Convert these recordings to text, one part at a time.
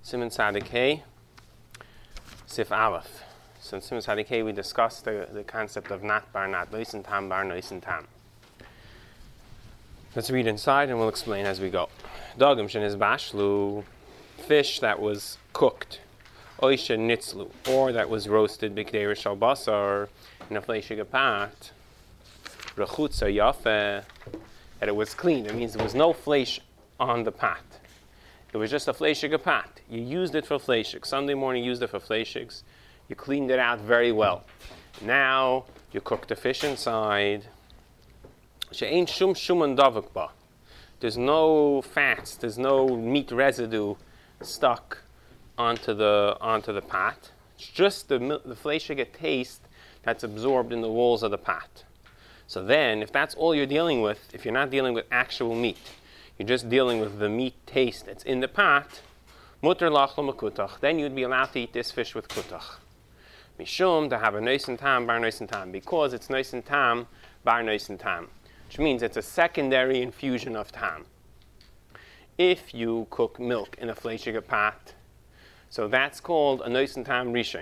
Siman Tzadik Hey, Sif Aleph. So in Siman Tzadik Hey we discussed the concept of nat bar nat, noisin tam bar noisin tam. Let's read inside and we'll explain as we go. Dogim shen is bashlu, fish that was cooked, oisha nitzlu, or that was roasted b'kdei rishal basar, in a fleshig pat, rechutza yafe, that it was clean. It means there was no flesh on the pot. It was just a fleshig pat. You used it for fleshig. Sunday morning you used it for fleshigs. You cleaned it out very well. Now you cook the fish inside. She'ain shum shuman davuk ba. There's no fats. There's no meat residue stuck onto the pot. It's just the fleshig taste that's absorbed in the walls of the pot. So then, if that's all you're dealing with, if you're not dealing with actual meat, you're just dealing with the meat taste that's in the pot, mutter lachlo makutach, then you'd be allowed to eat this fish with kutach. Mishum, to have a noisin tam, bar noisin tam, because it's noisin tam, bar noisin tam, which means it's a secondary infusion of tam. If you cook milk in a fleshig pot, so that's called a noisin tam rishon,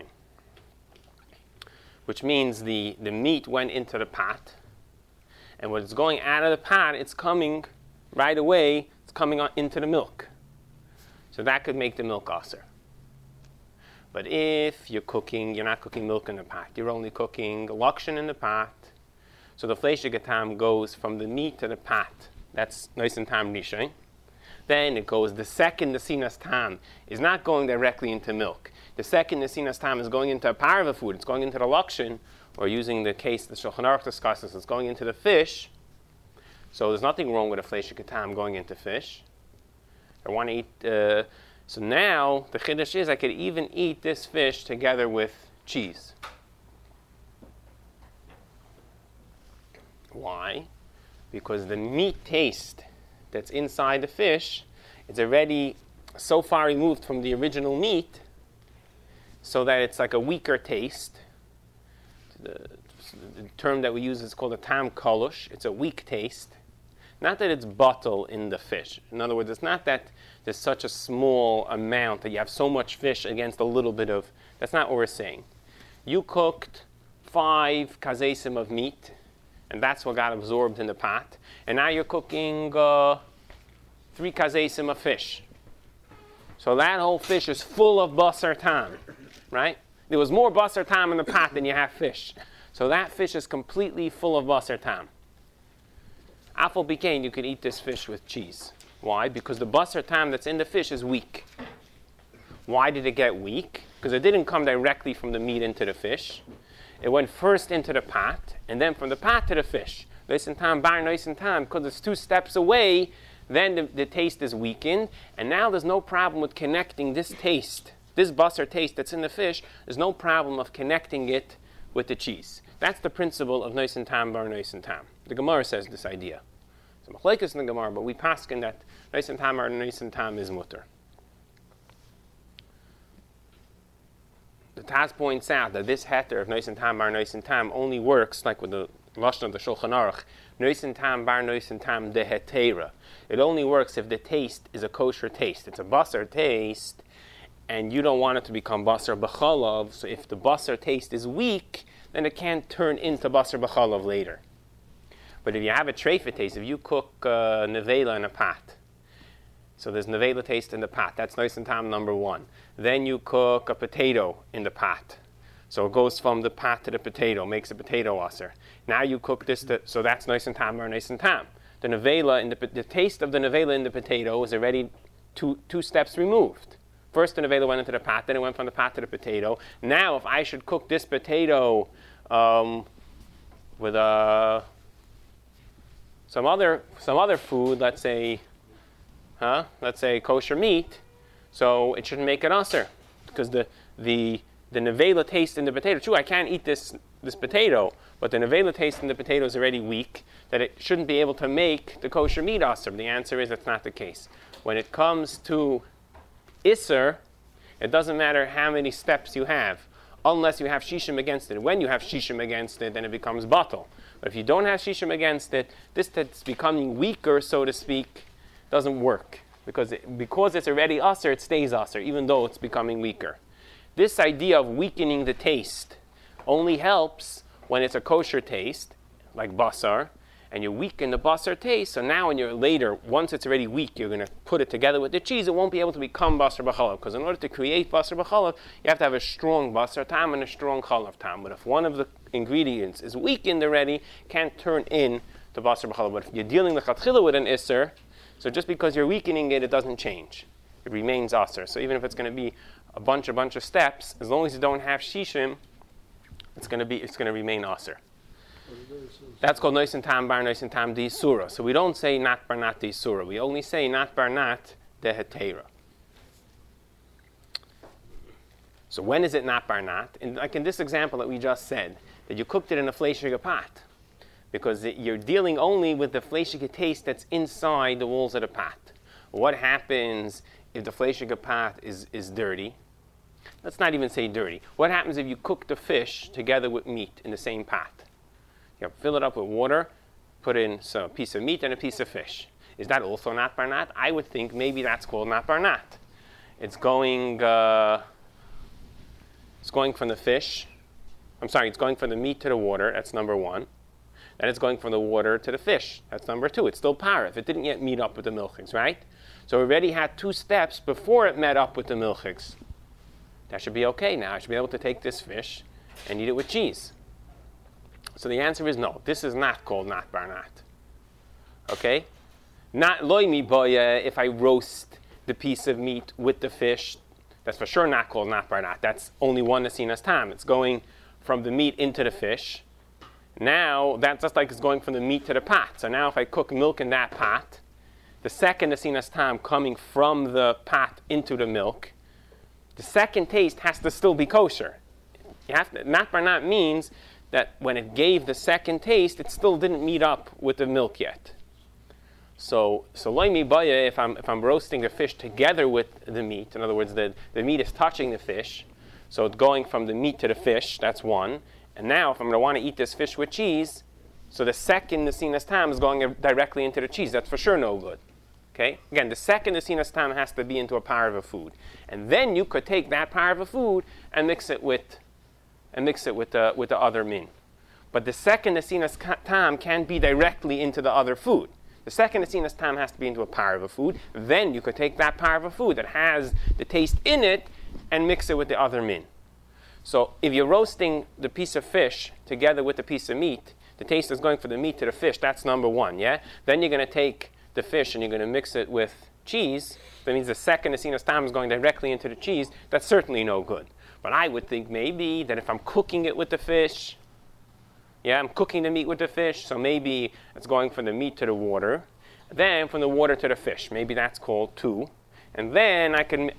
which means the meat went into the pot, and when it's going out of the pot, it's coming right away, it's coming into the milk. So that could make the milk aser. But if you're not cooking milk in the pot, you're only cooking lakshan in the pot, so the fleshig tam goes from the meat to the pot. That's noisin tam rishon. Then it goes, the second the sinas tam is not going directly into milk. The second the sinas tam is going into a parva food, it's going into the lakshan, or using the case the Shulchan Aruch discusses, it's going into the fish. So there's nothing wrong with a fleshig tam going into fish. I want to eat. So now the chiddush is I could even eat this fish together with cheese. Why? Because the meat taste that's inside the fish is already so far removed from the original meat, so that it's like a weaker taste. The term that we use is called a tam kolush. It's a weak taste. Not that it's bottle in the fish. In other words, it's not that there's such a small amount that you have so much fish against a little bit of. That's not what we're saying. You cooked 5 kazesim of meat, and that's what got absorbed in the pot. And now you're cooking 3 kazesim of fish. So that whole fish is full of basar tam, right? There was more basar tam in the pot than you have fish. So that fish is completely full of basar tam. Afal bikain, you could eat this fish with cheese. Why? Because the basar tam that's in the fish is weak. Why did it get weak? Because it didn't come directly from the meat into the fish. It went first into the pot, and then from the pot to the fish. Noisin tam, bar noisin tam, because it's 2 steps away, then the taste is weakened, and now there's no problem with connecting this taste, this basar taste that's in the fish, there's no problem of connecting it with the cheese. That's the principle of noisin tam, bar noisin tam. The Gemara says this idea. It's a machlekes in the Gemara, but we paskin that noisin tam, bar noisin tam is mutter. The Taz points out that this heter of noisin tam, bar noisin tam only works, like with the lashon of the Shulchan Aruch, noisin tam, bar noisin tam de hetera. It only works if the taste is a kosher taste. It's a basar taste, and you don't want it to become basar b'chalav. So if the basar taste is weak, then it can't turn into basar b'chalav later. But if you have a treifa taste, if you cook nevela in a pot, so there's nevela taste in the pot, that's noisin tam number 1. Then you cook a potato in the pot. So it goes from the pot to the potato, makes a potato aser. Now you cook this, so that's noisin tam or noisin tam. The nevela, the taste of the nevela in the potato is already two steps removed. First the nevela went into the pot, then it went from the pot to the potato. Now if I should cook this potato with some other food, let's say kosher meat, so it shouldn't make it aser, because the nevela taste in the potato. True, I can't eat this potato, but the nevela taste in the potato is already weak, that it shouldn't be able to make the kosher meat aser. The answer is that's not the case. When it comes to iser, it doesn't matter how many steps you have, unless you have shishim against it. When you have shishim against it, then it becomes bottle. But if you don't have shishim against it, this that's becoming weaker, so to speak, doesn't work. because it's already aser, it stays aser, even though it's becoming weaker. This idea of weakening the taste only helps when it's a kosher taste, like basar, and you weaken the basar taste, so now when you're later, once it's already weak, you're going to put it together with the cheese, it won't be able to become basar b'chalav, because in order to create basar b'chalav, you have to have a strong basar tam and a strong chalav tam. But if one of the ingredients is weakened already, can't turn in to basar b'chalav. But if you're dealing lechatchila with an isser, so just because you're weakening it, it doesn't change. It remains aser. So even if it's going to be a bunch of steps, as long as you don't have shishim, it's going to remain aser. That's called nois and tam bar nois and tam di surah. So we don't say nat bar nat di surah. We only say nat bar nat de hetera. So when is it nat bar nat? Like in this example that we just said, that you cooked it in a fleishige pot, because you're dealing only with the fleishige taste that's inside the walls of the pot. What happens if the fleishige pot is dirty? Let's not even say dirty. What happens if you cook the fish together with meat in the same pot? You fill it up with water, put in a piece of meat and a piece of fish. Is that also nat bar nat? I would think maybe that's called nat bar nat. It's going from the fish. It's going from the meat to the water. That's number one. Then it's going from the water to the fish. That's number two. It's still par if it didn't yet meet up with the milchigs, right? So we already had 2 steps before it met up with the milchigs. That should be okay now. I should be able to take this fish and eat it with cheese. So the answer is no. This is not called nat bar nat. Okay? Not loy mi boya if I roast the piece of meat with the fish. That's for sure not called nat bar nat. That's only one nesinas tam. It's going from the meat into the fish. Now, that's just like it's going from the meat to the pot. So now if I cook milk in that pot, the second nesinas tam coming from the pot into the milk, the second taste has to still be kosher. Nat bar nat means that when it gave the second taste, it still didn't meet up with the milk yet. So loy mi baya, if I'm roasting the fish together with the meat, in other words, the meat is touching the fish, so it's going from the meat to the fish, that's one. And now, if I'm going to want to eat this fish with cheese, so the second nesinas tam is going directly into the cheese. That's for sure no good. Okay? Again, the second nesinas tam has to be into a parva food. And then you could take that parva food and mix it with the other min. But the second nesinas tam can't be directly into the other food. The second nesinas tam has to be into a parva food. Then you could take that parva food that has the taste in it and mix it with the other min. So if you're roasting the piece of fish together with the piece of meat, the taste is going from the meat to the fish. That's number one, yeah? Then you're going to take the fish and you're going to mix it with cheese. That means the second nesinas tam is going directly into the cheese. That's certainly no good. But I would think maybe that if I'm cooking it with the fish, I'm cooking the meat with the fish, so maybe it's going from the meat to the water. Then from the water to the fish. Maybe that's called 2. And then I could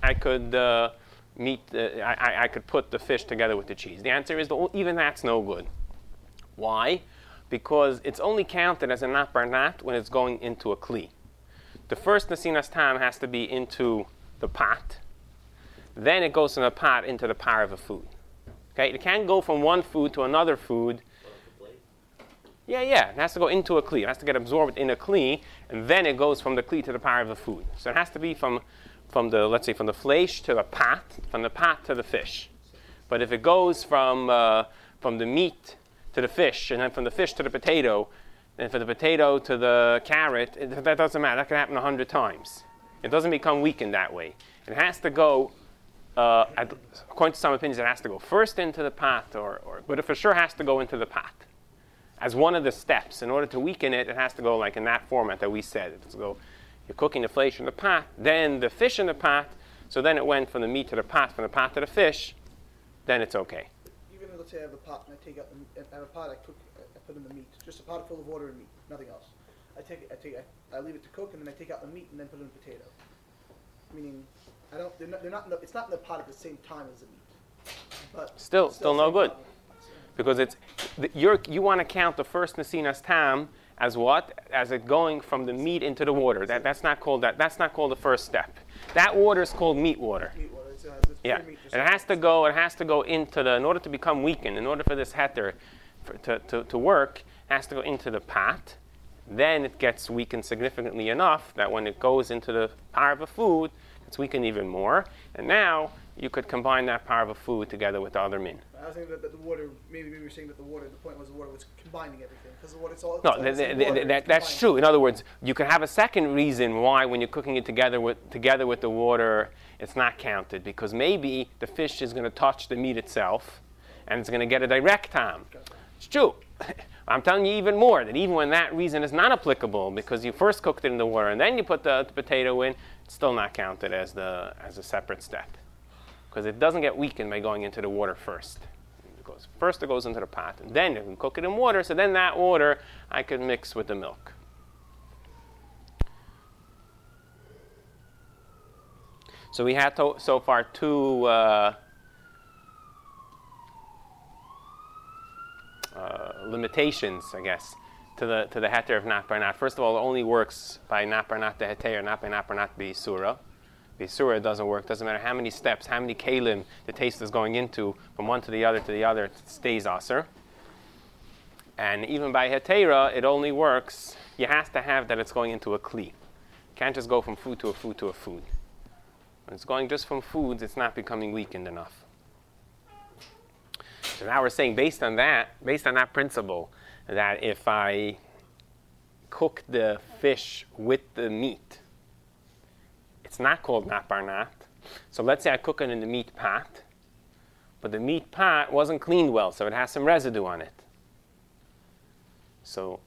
put the fish together with the cheese. The answer is even that's no good. Why? Because it's only counted as a nat bar nat when it's going into a kli. The first nesinas tam has to be into the pot. Then it goes from the pot into the parva food. Okay, it can't go from one food to another food. Yeah, it has to go into a kli. It has to get absorbed in a kli, and then it goes from the kli to the parva food. So it has to be from the flesh to the pot, from the pot to the fish. But if it goes from the meat to the fish, and then from the fish to the potato, and from the potato to the carrot, that doesn't matter. That can happen 100 times. It doesn't become weakened that way. It has to go, according to some opinions, it has to go first into the pot, but it for sure has to go into the pot. As one of the steps, in order to weaken it, it has to go like in that format that we said. It has to go. You're cooking the flesh in the pot, then the fish in the pot, so then it went from the meat to the pot, from the pot to the fish, then it's okay. Even let's say I have a pot and I take out I put in the meat, just a pot full of water and meat, nothing else. I leave it to cook and then I take out the meat and then put in the potato. Meaning, it's not in the pot at the same time as the meat. But still no good. Because you want to count the first nesinas tam as what? As it going from the meat into the water. That's not called the first step. That water is called meat water. Meat water. It's and it has to go into in order to become weakened, in order for this heter to work, it has to go into the pot, then it gets weakened significantly enough that when it goes into the parva food, it's weakened even more. And now you could combine that parva food together with the other min. I was thinking that the water, maybe you're saying that the point was the water was combining everything. Because the water, it's all... No, that's true. In other words, you can have a second reason why when you're cooking it together with the water, it's not counted. Because maybe the fish is going to touch the meat itself, and it's going to get a direct tam. It's true. I'm telling you even more, that even when that reason is not applicable, because you first cooked it in the water and then you put the potato in, it's still not counted as a separate step. Because it doesn't get weakened by going into the water first. First it goes into the pot, and then you can cook it in water, so then that water I could mix with the milk. So we had so far two limitations, I guess, to the heter of not by not. First of all, it only works by not by not the heter, not by not the surah. The surah doesn't work. Doesn't matter how many steps, how many kalim the taste is going into from one to the other, it stays aser. And even by hetera, it only works. You have to have that it's going into a kli. You can't just go from food to a food to a food. When it's going just from foods, it's not becoming weakened enough. So now we're saying, based on that principle, that if I cook the fish with the meat, it's not called nat bar nat. So let's say I cook it in the meat pot, but the meat pot wasn't cleaned well, so it has some residue on it. So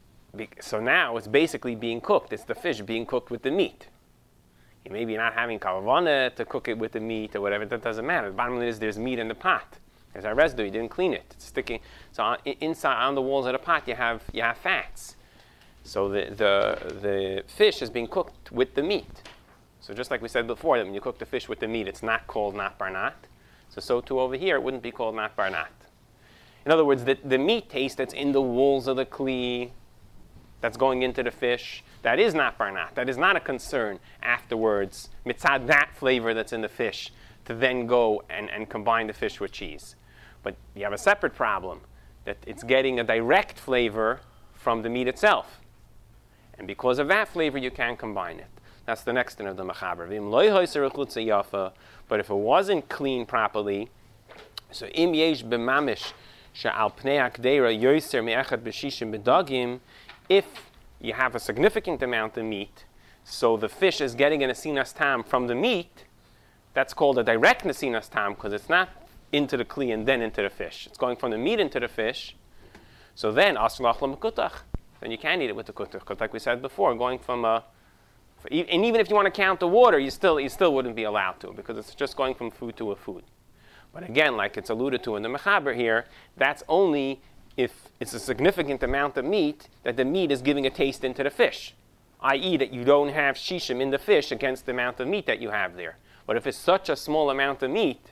now it's basically being cooked. It's the fish being cooked with the meat. You may be not having kalavana to cook it with the meat or whatever. That doesn't matter. The bottom line is there's meat in the pot. There's that residue. You didn't clean it. It's sticking. So inside on the walls of the pot, you have fats. So the fish is being cooked with the meat. So just like we said before, that when you cook the fish with the meat, it's not called nat bar nat. So too over here, it wouldn't be called nat bar nat. In other words, the meat taste that's in the walls of the kli, that's going into the fish, that is nat bar nat. That is not a concern afterwards, mitzad that flavor that's in the fish, to then go and combine the fish with cheese. But you have a separate problem, that it's getting a direct flavor from the meat itself. And because of that flavor, you can combine it. That's the next thing of the mechaber. But if it wasn't cleaned properly, so im yesh b'mamish she'al pnei akdera yoser me'echad b'shishim b'dagim, if you have a significant amount of meat, so the fish is getting an asinas tam from the meat, that's called a direct asinas tam, because it's not into the kli and then into the fish. It's going from the meat into the fish. So then, aslach l'mekutach, then you can eat it with the kutach, because like we said before, going from and even if you want to count the water, you still wouldn't be allowed to, because it's just going from food to a food. But again, like it's alluded to in the mechaber here, that's only if it's a significant amount of meat that the meat is giving a taste into the fish, i.e. that you don't have shishim in the fish against the amount of meat that you have there. But if it's such a small amount of meat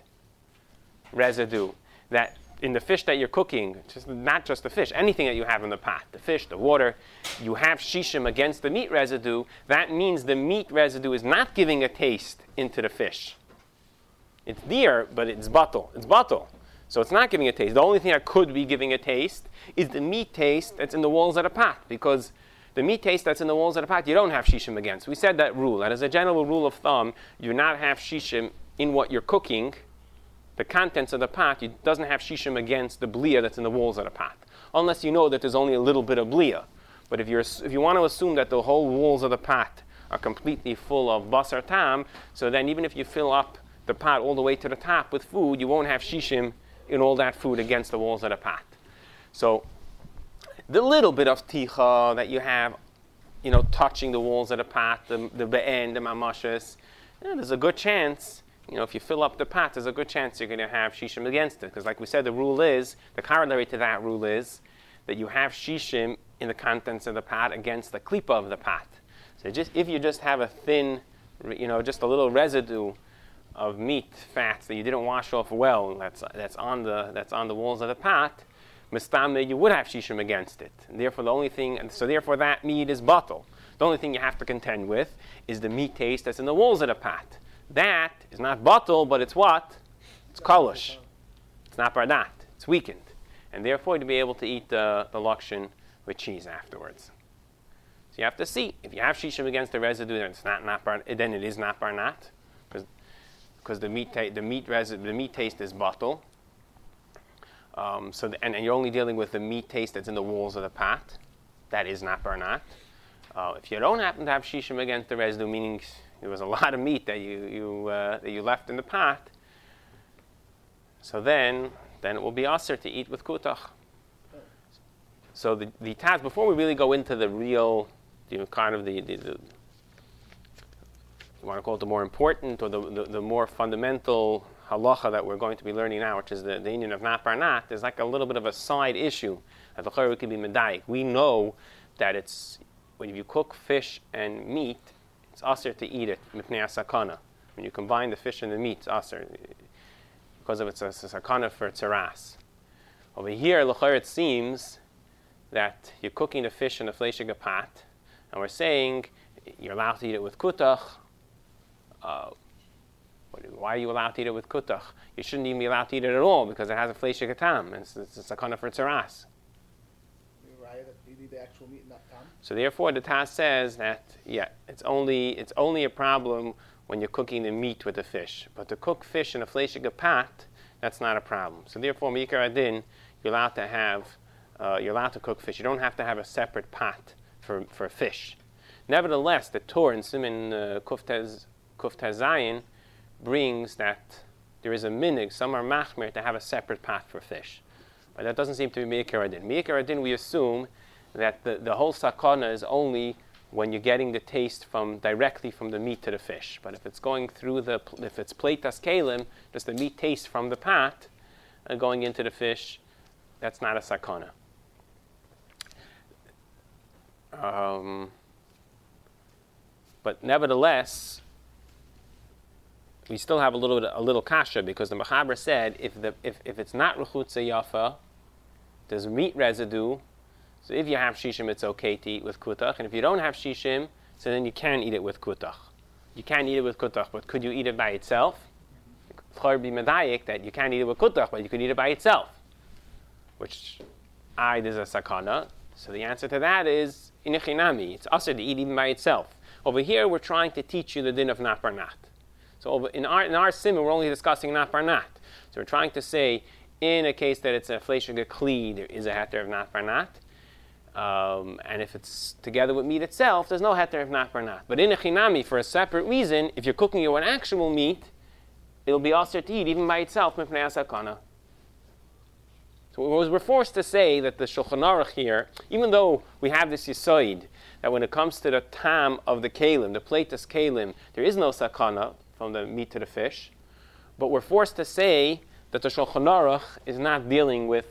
residue that in the fish that you're cooking, not just the fish, anything that you have in the pot, the fish, the water, you have shishim against the meat residue, that means the meat residue is not giving a taste into the fish. It's there, but it's batel. It's batel. So it's not giving a taste. The only thing that could be giving a taste is the meat taste that's in the walls of the pot, because the meat taste that's in the walls of the pot, you don't have shishim against. We said that rule. That is a general rule of thumb. You do not have shishim in what you're cooking. The contents of the pot, it doesn't have shishim against the blia that's in the walls of the pot, unless you know that there's only a little bit of blia. But if you want to assume that the whole walls of the pot are completely full of basar tam, so then even if you fill up the pot all the way to the top with food, you won't have shishim in all that food against the walls of the pot. So the little bit of ticha that you have, touching the walls of the pot, the be'en, the mamashes, there's a good chance. If you fill up the pot, there's a good chance you're going to have shishim against it. Because like we said, the corollary to that rule is that you have shishim in the contents of the pot against the klipa of the pot. So if you just have a thin, just a little residue of meat fats that you didn't wash off well, that's on the walls of the pot, mistame, you would have shishim against it. And therefore therefore that meat is batel. The only thing you have to contend with is the meat taste that's in the walls of the pot. That is not batel, but it's what? It's kolush. It's not bardat. It's weakened. And therefore to be able to eat the lakshin with cheese afterwards. So you have to see. If you have shishim against the residue, then it's then it is not barnat, because the meat taste is bottle. And you're only dealing with the meat taste that's in the walls of the pot. That is not barnat. If you don't happen to have shishim against the residue, meaning there was a lot of meat that you left in the pot, so then it will be aser to eat with kutach. So the Taz, before we really go into the real, kind of the you want to call it the more important or the more fundamental halacha that we're going to be learning now, which is the union of nat barnat, there's like a little bit of a side issue that the chayru could be medayik. We know that it's when you cook fish and meat, it's aser to eat it mipnei sakana. When you combine the fish and the meat, it's aser because of it's a sakana for tzaras. Over here, l'chayr, it seems that you're cooking the fish in a fleishiga pot, and we're saying you're allowed to eat it with kutach. Why are you allowed to eat it with kutach? You shouldn't even be allowed to eat it at all because it has a fleishiga tam. It's a sakana for tzaras. You're right that you need the actual meat, not tam. So therefore, the Taz says that it's only a problem when you're cooking the meat with the fish, but to cook fish in a fleishiga pot, that's not a problem. So therefore, Mikar Adin, you're allowed to cook fish. You don't have to have a separate pot for fish. Nevertheless, the Torah in Siman Kuftez Zayin brings that there is a minig, some are machmir, to have a separate pot for fish. But that doesn't seem to be Mikar Adin. Mikar Adin, we assume that the whole sakana is only when you're getting the taste directly from the meat to the fish. But if it's going through if it's pleitas kalim, just the meat taste from the pot going into the fish, that's not a sakana. But nevertheless, we still have a little kasha, because the Mechaber said if it's not rechutza yafa, there's meat residue. So if you have shishim, it's okay to eat with kutach, and if you don't have shishim, so then you can eat it with kutach. You can eat it with kutach, but could you eat it by itself? Chor be medayik that you can't eat it with kutach, but you could eat it by itself, which there's a sakana. So the answer to that is inichinami. It's aser to eat even by itself. Over here, we're trying to teach you the din of nat barnat. So in our simon, we're only discussing nat barnat. So we're trying to say, in a case that it's a fleishiga kli, there is a heter of nat barnat. And if it's together with meat itself, there's no heter of nat barnat. But in a chinami, for a separate reason, if you're cooking it with actual meat, it'll be aser to eat even by itself, mipnei sakana. So we're forced to say that the Shulchan Aruch here, even though we have this yisoid, that when it comes to the tam of the kalim, the pleitas kalim, there is no sakana from the meat to the fish, but we're forced to say that the Shulchan Aruch is not dealing with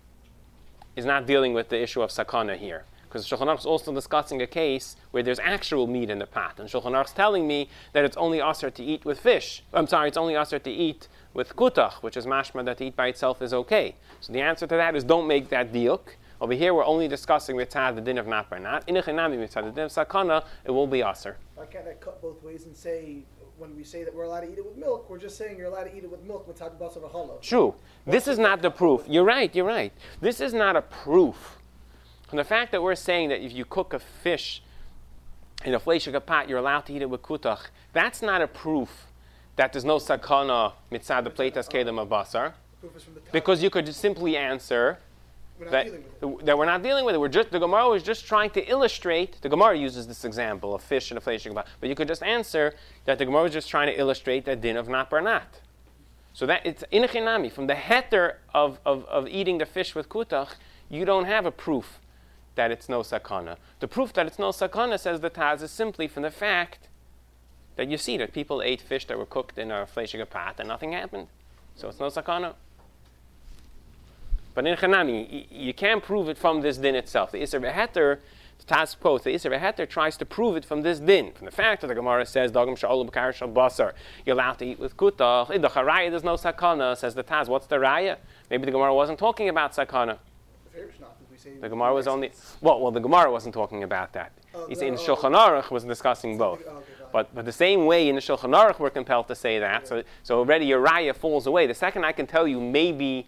the issue of sakana here, because Shulchan Aruch is also discussing a case where there's actual meat in the pot, and Shulchan Aruch is telling me that it's only aser to eat with fish. It's only aser to eat with kutach, which is mashma that to eat by itself is okay. So the answer to that is don't make that diuk. Over here we're only discussing mitzad the din of nat barnat. Inachinami mitzad the din of sakana, it will be aser. Why can't I cut both ways and say, when we say that we're allowed to eat it with milk, we're just saying you're allowed to eat it with milk mitzad basar v'chala? True. This is not the proof. You're right. This is not a proof. From the fact that we're saying that if you cook a fish in a fleishiga pot, you're allowed to eat it with kutach, that's not a proof that there's no sakana mitzad the pleitas kelim of basar, because you could just simply answer that we're not dealing with it. The Gemara was just trying to illustrate. The Gemara uses this example of fish in a fleishiga pot, but you could just answer that the Gemara was just trying to illustrate that din of nat barnat. So that it's inachinami from the heter of eating the fish with kutach, you don't have a proof that it's no sakana. The proof that it's no sakana, says the Taz, is simply from the fact that you see that people ate fish that were cooked in a fleishiga pot and nothing happened. So it's no sakana. But in Chanami, you can't prove it from this din itself. The Isser V'Heter, the Taz quotes, the Isser V'Heter tries to prove it from this din, from the fact that the Gemara says, Dagam Sha'ol B'Kar Shal Basar, you're allowed to eat with kutach. In the Charaya, there's no sakana, says the Taz. What's the Raya? Maybe the Gemara wasn't talking about sakana. The Gemara was only... Well, the Gemara wasn't talking about that. In Shulchan Aruch was discussing both. But the same way in the Shulchan Aruch we're compelled to say that, so already your raya falls away. The second I can tell you maybe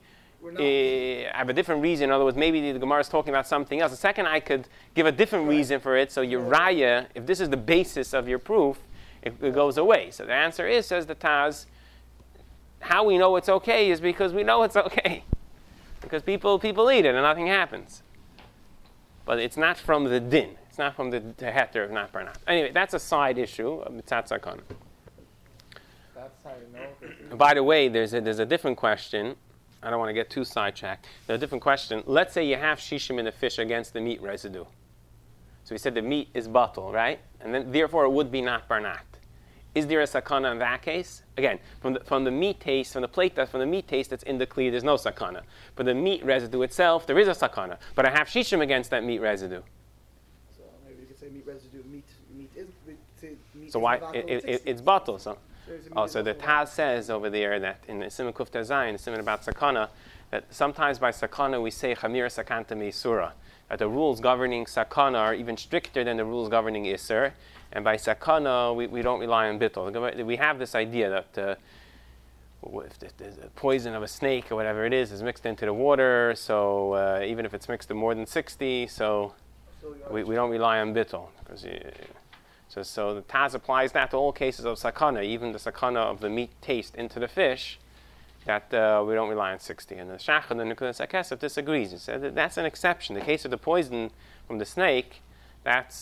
I have a different reason. In other words, maybe the Gemara is talking about something else. The second, I could give a different reason for it. So your raya, if this is the basis of your proof, it goes away. So the answer is, says the Taz, how we know it's okay is because we know it's okay. Because people eat it and nothing happens. But it's not from the din. It's not from the heter of not barnat. Anyway, that's a side issue of mitzat sakana. That's how you know. By the way, there's a different question. I don't want to get too sidetracked. There's a different question. Let's say you have shishim in the fish against the meat residue. So we said the meat is batal, right? And then therefore it would be not barnat. Is there a sakana in that case? Again, from the meat taste, from the meat taste that's in the kli, there's no sakana. For the meat residue itself, there is a sakana. But I have shishim against that meat residue. So maybe you could say meat residue. Meat is. So why it's batal? So the Taz says over there that in the Siman Kuf Tezayin, the Siman about sakana, that sometimes by sakana we say chamir sakanta meisura, that the rules governing sakana are even stricter than the rules governing isur, and by sakana we don't rely on bittul. We have this idea that if the poison of a snake or whatever it is mixed into the water, so even if it's mixed to more than 60, so we don't rely on bittul. So the Taz applies that to all cases of sakana, even the sakana of the meat taste into the fish, that we don't rely on 60. And the Shachar, the Nekudas HaKesef, disagrees. He said that that's an exception. The case of the poison from the snake, that's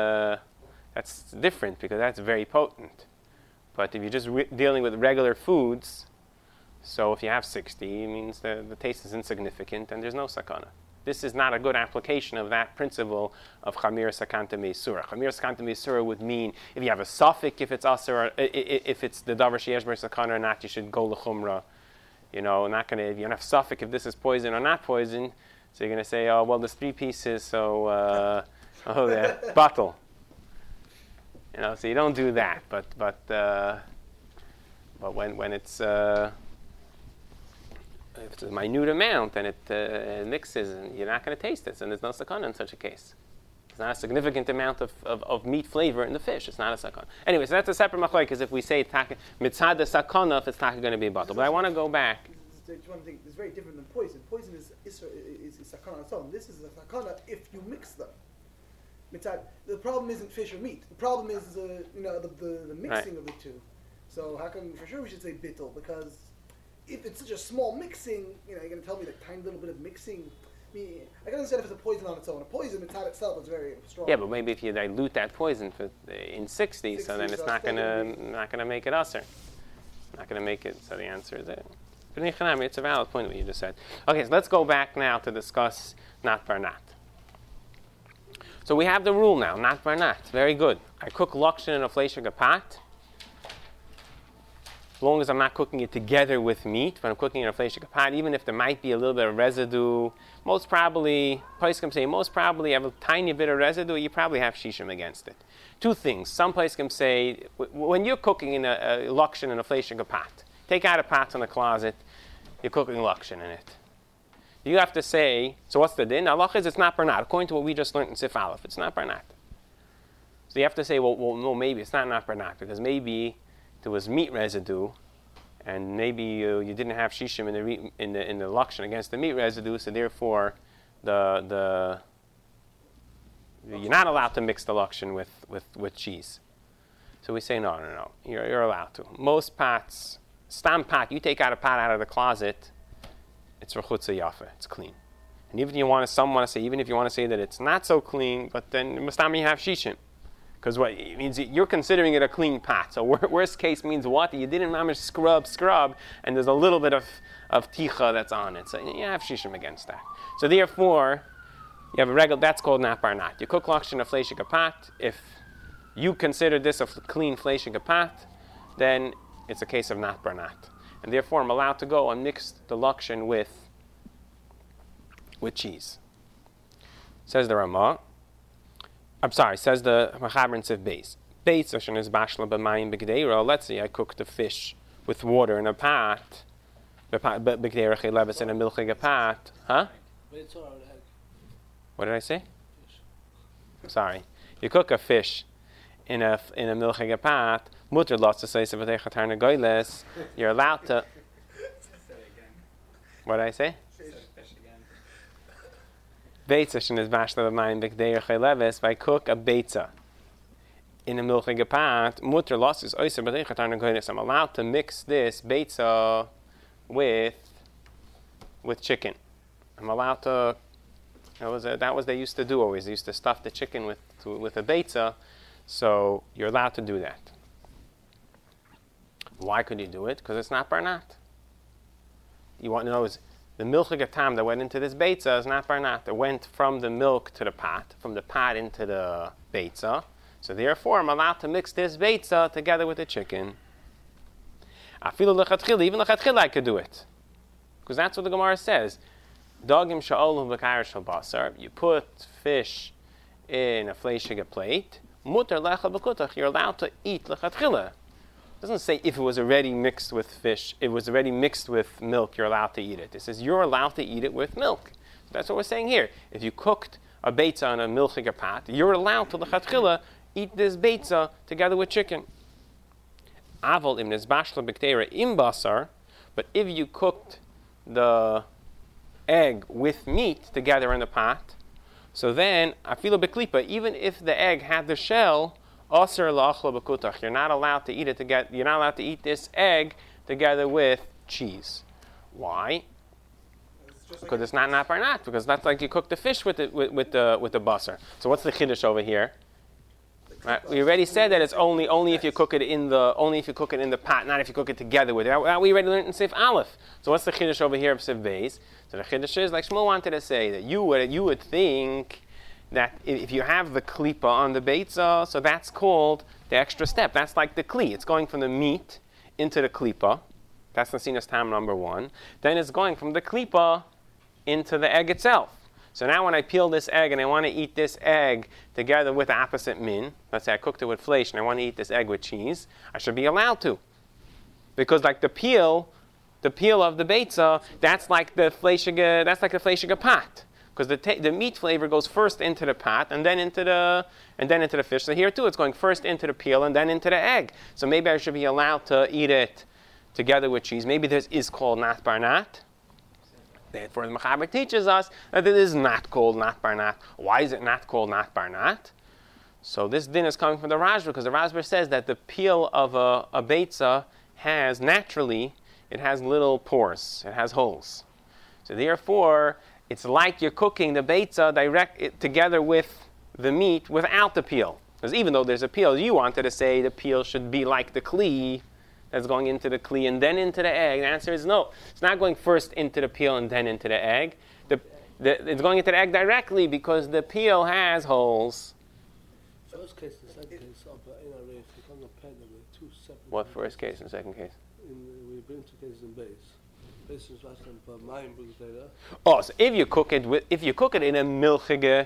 different because that's very potent. But if you're just dealing with regular foods, so if you have 60, it means the taste is insignificant and there's no sakana. This is not a good application of that principle of chamir sakanta meisura. Chamir sakanta meisura would mean if you have a suffix, if it's asur, or if it's the davar sheyesh ber sakana or not, you should go lechumra. You know, not gonna. If you don't have suffix, if this is poison or not poison, so you're gonna say, oh well, there's 3 pieces, so yeah, bottle. You know, so you don't do that. But when it's if it's a minute amount and it mixes, and you're not going to taste it, and there's no sakana in such a case. It's not a significant amount of meat flavor in the fish. It's not a sakana. Anyway, so that's a separate machlokes, because if we say mitzad the sakana, if it's going to be a bottle. But I want to go back. There's one thing. It's very different than poison. Poison is sakana on its own. This is a sakana if you mix them. Mitzad. The problem isn't fish or meat. The problem is the mixing of the two. So how come for sure we should say bittul? Because if it's such a small mixing, you're going to tell me that tiny little bit of mixing. I mean, I can understand if it's a poison on its own. A poison, mitzad itself is very strong. Yeah, but maybe if you dilute that poison in 60, so then it's not gonna make it usher. Not gonna make it. So the answer is it. But it's a valid point what you just said. Okay, so let's go back now to discuss not barnat. So we have the rule now, not barnat. Very good. I cook lakshan in a fleishig pot. As long as I'm not cooking it together with meat, when I'm cooking in a fleishig pot, even if there might be a little bit of residue, most probably have a tiny bit of residue, you probably have shishim against it. 2 things. Some can say, when you're cooking in a lakshan in a fleishig pot, take out a pot from the closet, you're cooking lakshan in it. You have to say, so what's the din? Allah is it's not barnat. According to what we just learned in Sif Aleph, it's not barnat. So you have to say, well, no, maybe it's not barnat, because maybe there was meat residue, and maybe you didn't have shishim in the lakshan against the meat residue, so therefore you're not allowed to mix the lakshan with cheese. So we say no. You're allowed to. Most pots, stam pot, you take out a pot out of the closet, it's rechutza yafa, it's clean. And even if you want to say that it's not so clean, but then mustami you have shishim. Because what it means, you're considering it a clean pot. So worst case means what? You didn't mamish scrub, and there's a little bit of ticha that's on it. So you have shishim against that. So therefore, you have a regular, that's called not barnat. You cook lakshan a fleishig pot. If you consider this a clean fleishig pot, then it's a case of not barnat. And therefore, I'm allowed to go and mix the lakshan with cheese. Says the Ramah. Says the Machaber in Sif Beis. Beis Oshan is bashla b'mayim b'gdeira. Let's say I cook the fish with water in a pot. B'gdeira cheleves in a milchig pot. Huh? What did I say? Sorry. You cook a fish in a milchig pot. Mutter lots to say you're allowed to. What did I say? Beitza shenis bashla b'mayim b'kdeir chayleves. If I cook a beitza in a milchige pot, mutter losses oyser b'teichatar negoynes. I'm allowed to mix this beitza with chicken. I'm allowed to. That was they used to do always. They used to stuff the chicken with a beitza, so you're allowed to do that. Why could you do it? Because it's not barnat. You want to know is the milchige tam that went into this beitza is not barnat. It went from the milk to the pot, from the pot into the beitza. So therefore, I'm allowed to mix this beitza together with the chicken. Even lechatchila I could do it, because that's what the Gemara says. Dagim sha'olu b'kair shel basar. You put fish in a fleishige plate. Mutar lecha b'kutach. You're allowed to eat lechatchila. It doesn't say if it was already mixed with fish, it was already mixed with milk, you're allowed to eat it. It says you're allowed to eat it with milk. So that's what we're saying here. If you cooked a beitza in a milchige pot, you're allowed to lechatchila eat this beitza together with chicken. Aval im nezbashla b'kteira im basar. But if you cooked the egg with meat together in the pot, so then afilu beklipa, even if the egg had the shell, aser la'achlo bekutach, you're not allowed to eat it together. You're not allowed to eat this egg together with cheese. Why? Because it's not barnat. Because that's like you cook the fish with the basar. So what's the chiddush over here? Right. We already said that it's only if you cook it in the pot, not if you cook it together with it. We already learned in Sif Aleph. So what's the chiddush over here of Sif Beis? So the chiddush is, like Shmuel wanted to say, that you would think that if you have the klipa on the beitza, so that's called the extra step. That's like the kli. It's going from the meat into the klipa. That's Nasinas Tam number 1. Then it's going from the klipa into the egg itself. So now when I peel this egg and I want to eat this egg together with the opposite min, let's say I cooked it with flesh and I want to eat this egg with cheese, I should be allowed to. Because like the peel of the beitza, that's like the fleshige pot. Because the meat flavor goes first into the pot and then into the fish. So here too, it's going first into the peel and then into the egg. So maybe I should be allowed to eat it together with cheese. Maybe this is called nat barnat. Therefore, the Mechaber teaches us that it is not called nat barnat. Why is it not called nat barnat? So this din is coming from the Rashba, because the Rashba says that the peel of a beitza has little pores. It has holes. So therefore, it's like you're cooking the beitza together with the meat without the peel. Because even though there's a peel, you wanted to say the peel should be like the kli that's going into the kli and then into the egg. The answer is no. It's not going first into the peel and then into the egg. It's going into the egg directly because the peel has holes. First case and second case of in a race, we can't compare them with two separate. What first case and second case? We bring two cases in base. Base is last time per mine brings later. Oh, so if you cook it in a milchige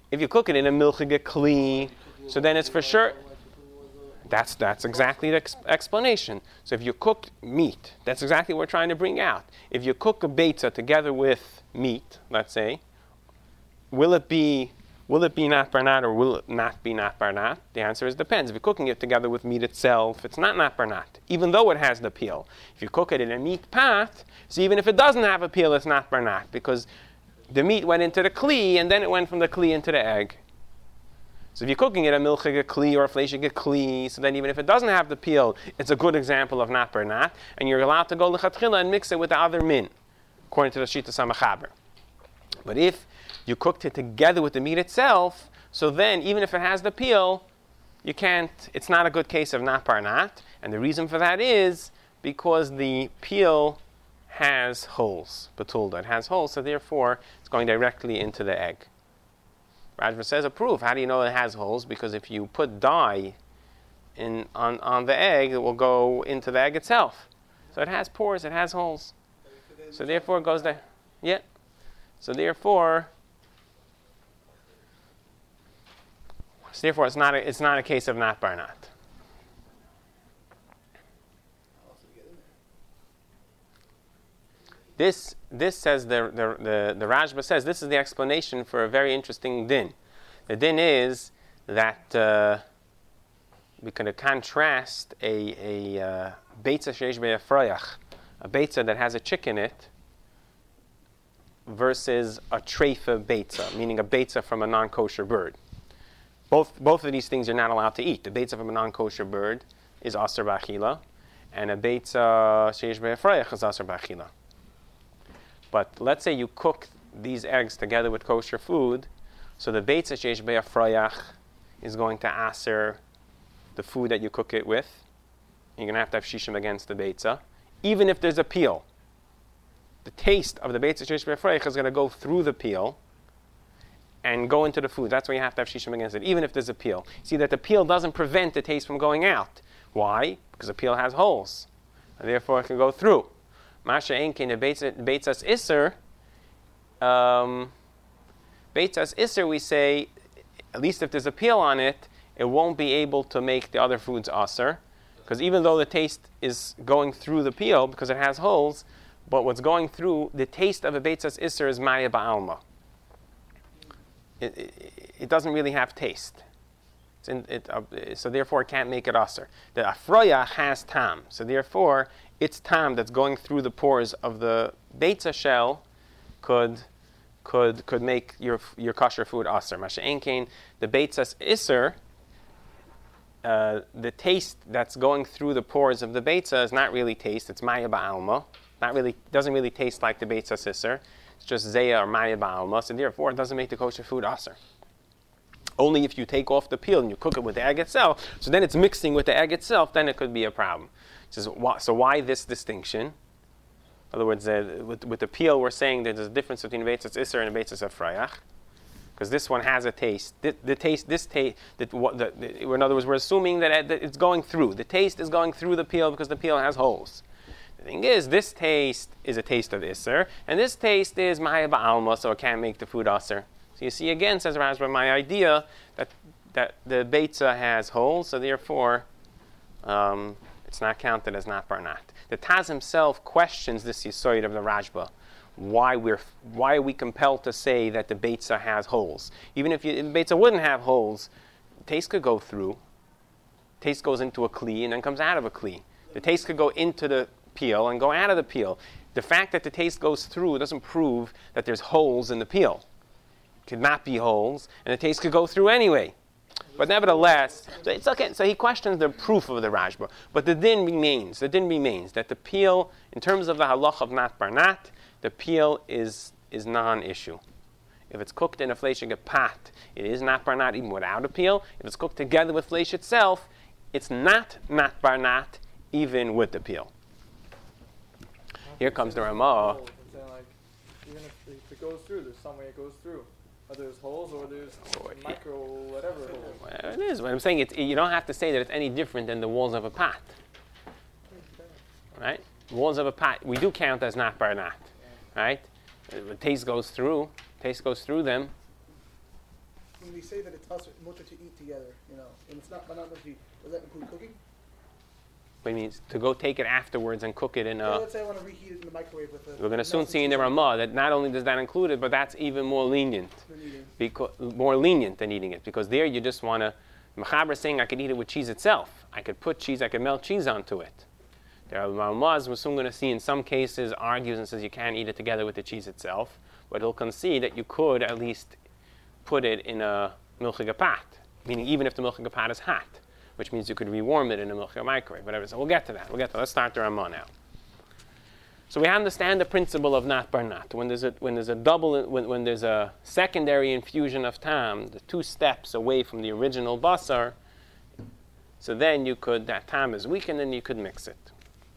kli, so then it's for sure. That's exactly the explanation. So if you cook meat, that's exactly what we're trying to bring out. If you cook a beitza together with meat, let's say, will it be nat barnat or will it not be nat barnat? The answer is depends. If you're cooking it together with meat itself, it's not nat barnat, even though it has the peel. If you cook it in a meat pot, so even if it doesn't have a peel, it's not barnat because the meat went into the kli and then it went from the kli into the egg. So if you're cooking it a milchige kli or a fleshige kli, so then even if it doesn't have the peel, it's a good example of nat barnat, and you're allowed to go lechatchila and mix it with the other min, according to the Shita Samachaber. But if you cooked it together with the meat itself, so then even if it has the peel, you can't. It's not a good case of nat barnat, and the reason for that is because the peel has holes. Betulda, it has holes, so therefore it's going directly into the egg. Rashba says a proof. How do you know it has holes? Because if you put dye on the egg, it will go into the egg itself. So it has pores, it has holes. So therefore it goes there. Yeah. So therefore it's not a case of nat barnat. This says the Rashba says this is the explanation for a very interesting din. The din is that we can contrast a beitza sheish be'afrayach, a beitza that has a chick in it, versus a treifa beitza, meaning a beitza from a non-kosher bird. Both of these things you're not allowed to eat. The beitza from a non-kosher bird is aser b'achila, and a beitza sheish be'afrayach is aser b'achila. But let's say you cook these eggs together with kosher food, so the beitza sheish be'afrayach is going to aser the food that you cook it with. You're going to have shishim against the beitza, even if there's a peel. The taste of the beitza sheish be'afrayach is going to go through the peel and go into the food. That's why you have to have shishim against it, even if there's a peel. See that the peel doesn't prevent the taste from going out. Why? Because the peel has holes, and therefore it can go through. Masha einkin the beitzas iser. Beitzas iser, we say, at least if there's a peel on it, it won't be able to make the other foods aser, because even though the taste is going through the peel because it has holes, but what's going through the taste of a beitzas iser is maya ba'alma. It doesn't really have taste. So therefore it can't make it aser. The afroya has tam, so therefore its tam that's going through the pores of the beitza shell could make your kosher food aser. Masha einkein, the beitzas iser, the taste that's going through the pores of the beitza is not really taste. It's maya ba'alma. Doesn't really taste like the beitzas iser. It's just zeya or maya ba'alma, so therefore it doesn't make the kosher food aser. Only if you take off the peel and you cook it with the egg itself, so then it's mixing with the egg itself, then it could be a problem. So why this distinction? In other words, with the peel, we're saying that there's a difference between beitzas iser and beitzas afrayach, because this one has a taste. In other words, we're assuming that it's going through. The taste is going through the peel because the peel has holes. The thing is, this taste is a taste of iser, and this taste is maya ba'alma, so it can't make the food aser. So you see again, says Rashba, my idea that the beitza has holes, so therefore it's not counted as not barnat. The Taz himself questions this yisoid of the Rashba. Why are we compelled to say that the beitza has holes? Even if the beitza wouldn't have holes, taste could go through. Taste goes into a kli and then comes out of a kli. The taste could go into the peel and go out of the peel. The fact that the taste goes through doesn't prove that there's holes in the peel. Could not be holes, and the taste could go through anyway. But nevertheless, so it's okay. So he questions the proof of the Rashba, but the din remains that the peel, in terms of the halach of nat barnat, the peel is non-issue. If it's cooked in a fleishige pat, it is nat barnat even without a peel. If it's cooked together with fleish itself, it's not nat barnat even with the peel. Here comes the Ramah. Even if it goes through, there's some way it goes through. Whether there's holes or there's micro whatever holes. Well, it is. What I'm saying, you don't have to say that it's any different than the walls of a pot. Right? Walls of a pot, we do count as not barnat. Right? The taste goes through them. When we say that it's mutter to eat together, and it's not barnat, does that include cooking? What do you mean? To go take it afterwards and cook it in a... Let's say I want to reheat it in the microwave with We're going to soon see in the Ramah that not only does that include it, but that's even more lenient. More lenient than eating it. Because there you just want to... Mechaber is saying I could eat it with cheese itself. I could put cheese, I could melt cheese onto it. There are Ramahs we're soon going to see in some cases argues and says you can't eat it together with the cheese itself. But he'll concede that you could at least put it in a milchige pat. Meaning even if the milchige pat is hot, which means you could rewarm it in a milchige microwave, whatever. So we'll get to that. Let's start the Ramah now. So we understand the principle of nat barnat. When there's a secondary infusion of tam, the 2 steps away from the original basar, so then that tam is weakened and you could mix it.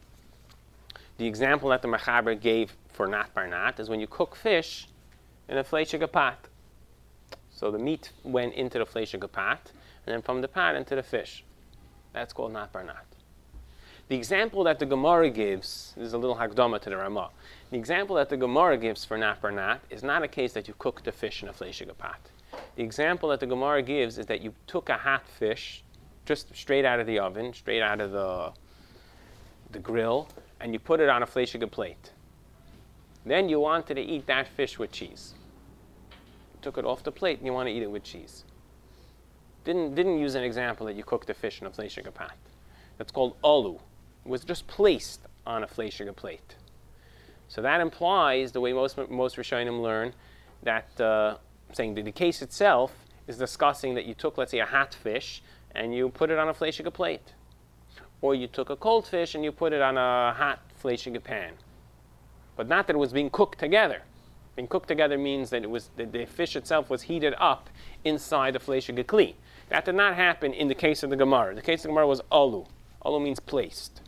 The example that the Mechaber gave for nat barnat is when you cook fish in a fleishige pat. So the meat went into the fleishige pat, and then from the pat into the fish. That's called nat barnat. The example that the Gemara gives, this is a little hakdama to the Ramah. The example that the Gemara gives for nat barnat is not a case that you cook the fish in a fleishige pat. The example that the Gemara gives is that you took a hot fish, just straight out of the oven, straight out of the grill, and you put it on a fleishige plate. Then you wanted to eat that fish with cheese. You took it off the plate and you want to eat it with cheese. Didn't use an example that you cooked the fish in a fleishige pat. That's called alu. It was just placed on a fleishige plate. So that implies, the way most Rishonim learn, that saying that the case itself is discussing that you took, let's say, a hot fish and you put it on a fleishiga plate. Or you took a cold fish and you put it on a hot fleishiga pan. But not that it was being cooked together. Being cooked together means that the fish itself was heated up inside the fleishiga kli. That did not happen in the case of the Gemara. The case of the Gemara was alu. Alu means placed.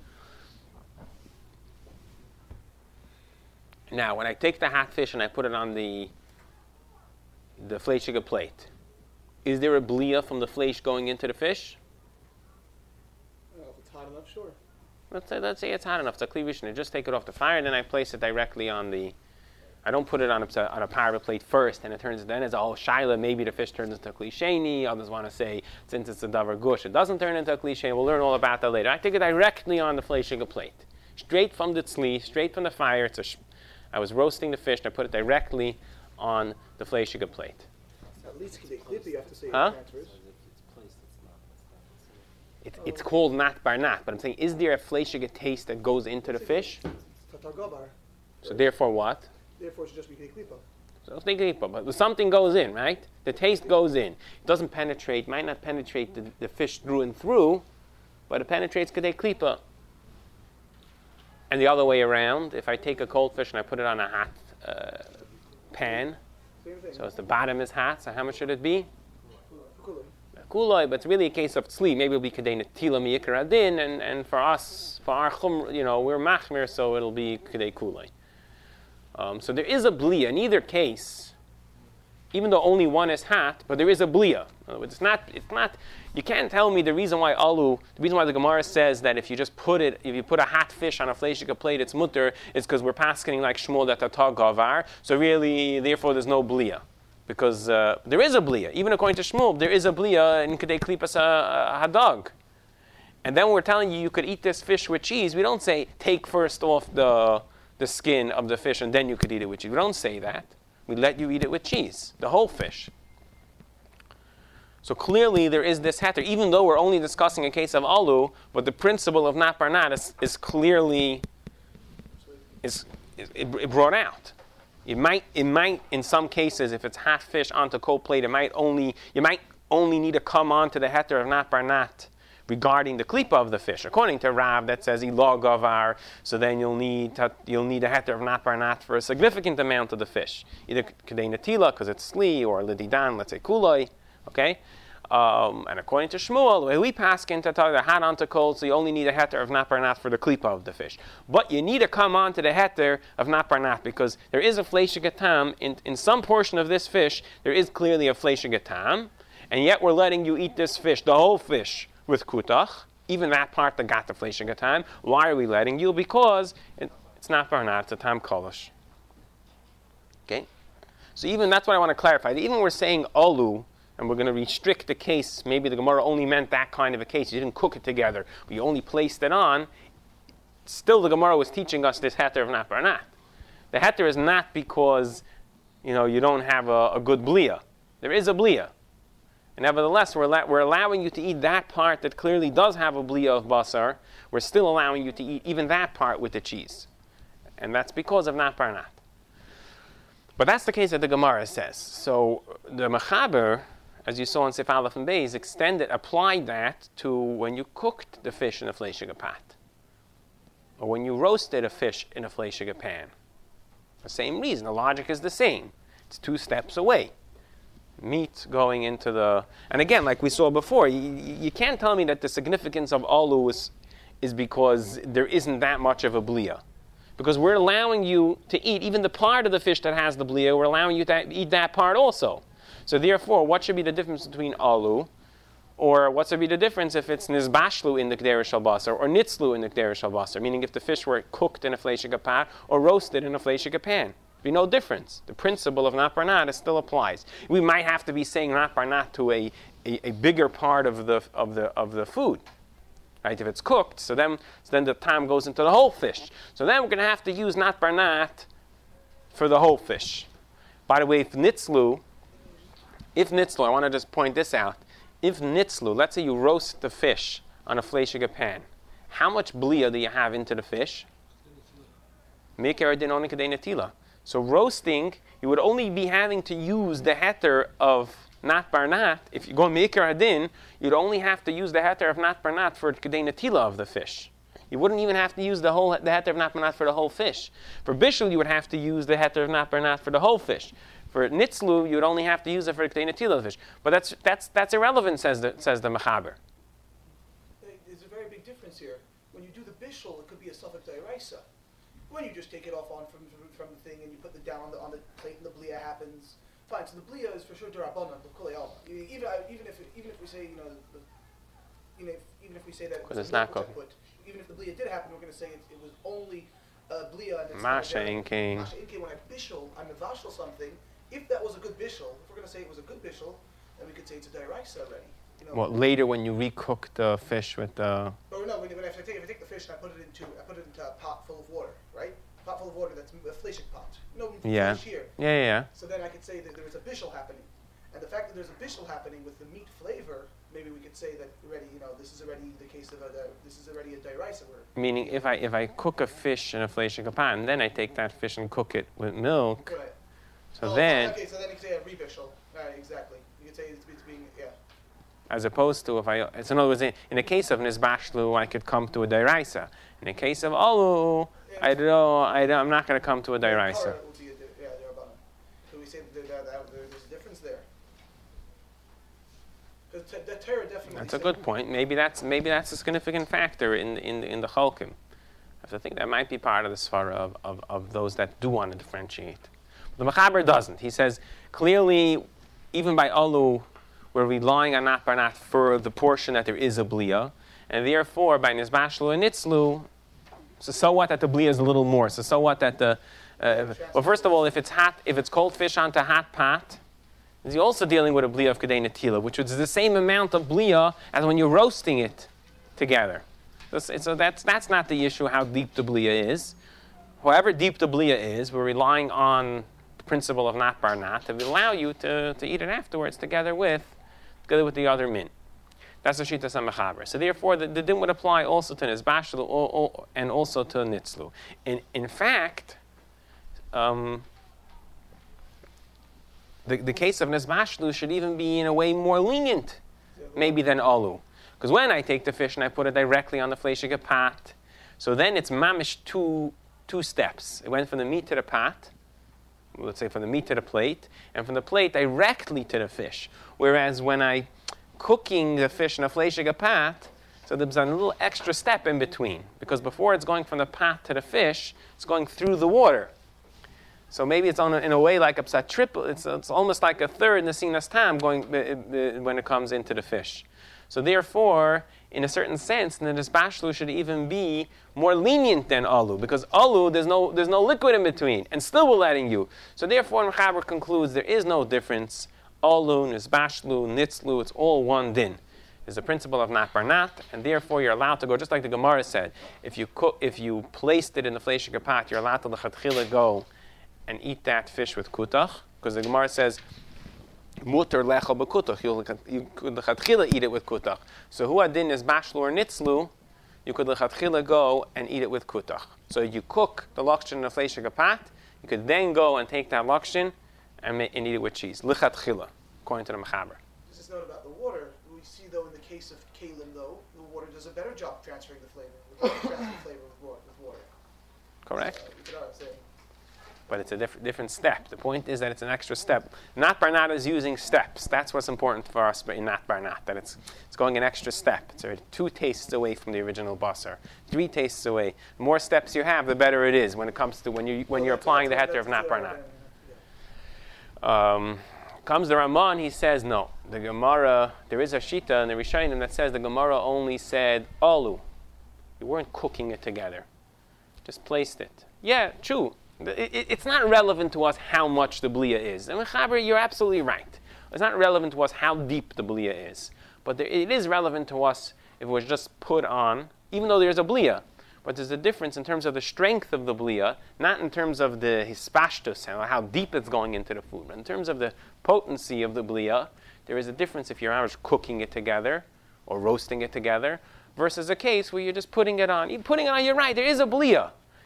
Now, when I take the hot fish and I put it on the fleishiga plate, is there a blia from the fleish going into the fish? Well, if it's hot enough, sure. Let's say it's hot enough. It's a kli rishon. Just take it off the fire, and then I place it directly on the. I don't put it on a parva plate first, and it turns. Then it's all shaila. Maybe the fish turns into a kli sheni. Others want to say since it's a davar gush, it doesn't turn into a kli sheni. We'll learn all about that later. I take it directly on the fleishiga plate, straight from the tzli, straight from the fire. I was roasting the fish, and I put it directly on the fleishiga plate. At least klipa, you have to say Huh? it transfers. It's called nat bar nat, but I'm saying, is there a fleishiga taste that goes into the fish? Tatar gavar. So therefore what? Therefore, it should just be klipa. So think klipa, but something goes in, right? The taste goes in. It doesn't penetrate, might not penetrate the fish through and through, but it penetrates kadei klipa. And the other way around, if I take a cold fish and I put it on a hot pan, Same thing. so as the bottom is hot, so how much should it be? Kulei. Kuloi, but it's really a case of tzli. Maybe it'll be kadei netila miyikar adin, and for us, for our chum, we're machmir, so it'll be kadei kuloi. So there is a blia in either case, even though only one is hot, but there is a blia. In other words, it's not. You can't tell me the reason why the Gemara says that if you put a hot fish on a fleishiga plate, it's mutter, is because we're paskening like Shmuel that atah gavar. So really, therefore, there's no blia. Because there is a blia. Even according to Shmuel, there is a blia in Kedei Klipas Hadog. And then we're telling you could eat this fish with cheese. We don't say, take first off the skin of the fish and then you could eat it with cheese. We don't say that. We let you eat it with cheese, the whole fish. So clearly there is this heter, even though we're only discussing a case of alu, but the principle of nat bar nat is clearly brought out. It might, in some cases, if it's hot fish onto cold plate, you might only need to come onto the heter of nat bar nat regarding the klipa of the fish. According to Rav, that says ilo gavar, so then you'll need a heter of nat bar nat for a significant amount of the fish, either kadei netila because it's sli, or lididan, let's say kuloi, okay. And according to Shmuel, the way we pass into the hot onto cold, so you only need a heter of nat bar nat for the klipa of the fish. But you need to come on to the heter of nat bar nat because there is a fleishiga tam in some portion of this fish. There is clearly a fleishiga tam, and yet we're letting you eat this fish, the whole fish, with kutach, even that part that got the fleishiga tam. Why are we letting you? Because it's nat bar nat, it's a tam kolish. Okay, so even that's what I want to clarify. Even we're saying alu. And we're going to restrict the case. Maybe the Gemara only meant that kind of a case. You didn't cook it together, but you only placed it on. Still, the Gemara was teaching us this heter of nat bar nat. The heter is not because, you don't have a good blia. There is a blia. And nevertheless, we're allowing you to eat that part that clearly does have a blia of basar. We're still allowing you to eat even that part with the cheese. And that's because of nat bar nat. But that's the case that the Gemara says. So the Mechaber, as you saw in Sif Aleph and Beis, applied that to when you cooked the fish in a fleishiga pot, or when you roasted a fish in a fleishiga pan. The same reason, the logic is the same. It's 2 steps away. Meat going into the... And again, like we saw before, you can't tell me that the significance of alu is because there isn't that much of a blia. Because we're allowing you to eat even the part of the fish that has the blia, we're allowing you to eat that part also. So therefore, what should be the difference between alu, or what should be the difference if it's nizbashlu in the k'dereh shel basar, or nitzlu in the k'dereh shel basar, meaning if the fish were cooked in a fleishiga pot, or roasted in a fleishiga pan? There'd be no difference. The principle of nat bar nat still applies. We might have to be saying nat bar nat to a bigger part of the food. Right? If it's cooked, so then the time goes into the whole fish. So then we're going to have to use nat bar nat for the whole fish. By the way, if nitzlu, I want to just point this out. If nitzlu, let's say you roast the fish on a fleishiga pan, how much blia do you have into the fish? Mikar din only kadei netila. So roasting, you would only be having to use the heter of nat bar nat. If you go Mikar adin, you'd only have to use the heter of nat bar nat for kadei netila of the fish. You wouldn't even have to use the heter of nat bar nat for the whole fish. For bishul, you would have to use the heter of nat bar nat for the whole fish. For nitzlu, you would only have to use it for kadei netila of the fish. But that's irrelevant, says the Mechaber. There's a very big difference here. When you do the bishul, it could be a suffix deraisa. When you just take it off on from the thing and you put it down on the plate and the blia happens, fine. So the blia is for sure derabanan, the kulei alma. Even if we say even if we say that because it's not cooking. Even if the blia did happen, we're going to say it was only blia and it's Masha inking. Masha inking. When I bishul, I'm mevashel something. If that was a good bishul, if we're going to say it was a good bishul, then we could say it's a deraisa already. Well, later when you recook the fish with the... Oh no! If I take the fish and I put it into a pot full of water, right? A pot full of water that's a fleshik pot. No Yeah. fish here. Yeah. So then I could say that there is a bishul happening, and the fact that there's a bishul happening with the meat flavor, maybe we could say that already. This is already the case of this is already a deraisa word. Meaning, if I cook a fish in a fleshik pot, and then I take that fish and cook it with milk, Right. so then... Okay, so then you could say a rebishul. Right, exactly. You could say it's being, yeah. As opposed to so in other words, in the case of nisbashlu, I could come to a dairaisa. In the case of alu, I'm not going to come to a dairaisa. So we say that there's a difference there. The Torah definitely. That's a good point. Maybe that's a significant factor in the cholkim. I have to think that might be part of the svara of those that do want to differentiate. The Mechaber doesn't. He says clearly, even by alu, we're relying on nat bar nat for the portion that there is a blia, and therefore by nisbashlu and nitzlu, so what that the blia is a little more. So what that the well, first of all, if it's cold fish onto hot pot, is you're also dealing with a blia of kadei netila, which is the same amount of blia as when you're roasting it together. So that's not the issue how deep the blia is. However deep the blia is, we're relying on the principle of nat bar nat to allow you to eat it afterwards together with the other min. That's the shita Mechaber. So therefore, the din would apply also to nisbashlu and also to nitzlu. In fact, the case of nisbashlu should even be in a way more lenient, maybe than alu. Because when I take the fish and I put it directly on the fleshige pot, so then it's mamish two steps. It went from the meat to the pot, let's say from the meat to the plate, and from the plate directly to the fish. Whereas when I cooking the fish in a fleshige pot, so there's a little extra step in between, because before it's going from the pot to the fish, it's going through the water. So maybe it's in a way like a psat triple. It's almost like a third nesinas tam going when it comes into the fish. So therefore, in a certain sense, the nisbashlu should even be more lenient than alu, because alu there's no liquid in between, and still we're letting you. So therefore, Mechaber concludes there is no difference. Alu, nisbashlu, nitzlu, it's all one din. It's the principle of nat bar nat, and therefore you're allowed to go, just like the Gemara said, if you placed it in the fleshige pot, you're allowed to lechatchila go and eat that fish with kutach, because the Gemara says, muter lechel b'kutach, you could lechatchila eat it with kutach. So hu adin is bashlu or nitzlu, you could lechatchila go and eat it with kutach. So you cook the lakshin in a fleshige pot, you could then go and take that lakshin and eat it with cheese. Lechatchila, according to the Mechaber. Just note about the water. We see though in the case of kalim though, the water does a better job transferring the flavor. With water. Correct. You could say. But it's a different step. The point is that it's an extra step. Nat bar nat is using steps. That's what's important for us in nat bar nat, that it's going an extra step. It's already 2 tastes away from the original basar, 3 tastes away. The more steps you have, the better it is when it comes to when you're applying the heter of nat bar nat. Comes the Ramon, he says no. The Gemara, there is a shita in the Rishonim that says the Gemara only said alu. You weren't cooking it together. Just placed it. Yeah, true. It's not relevant to us how much the blia is. And Mechaber, you're absolutely right. It's not relevant to us how deep the blia is. But it is relevant to us if it was just put on, even though there's a blia. But there's a difference in terms of the strength of the blia, not in terms of the hispashtus, how deep it's going into the food, but in terms of the potency of the blia. There is a difference if you're cooking it together or roasting it together versus a case where you're just putting it on. You're right, there is a blia.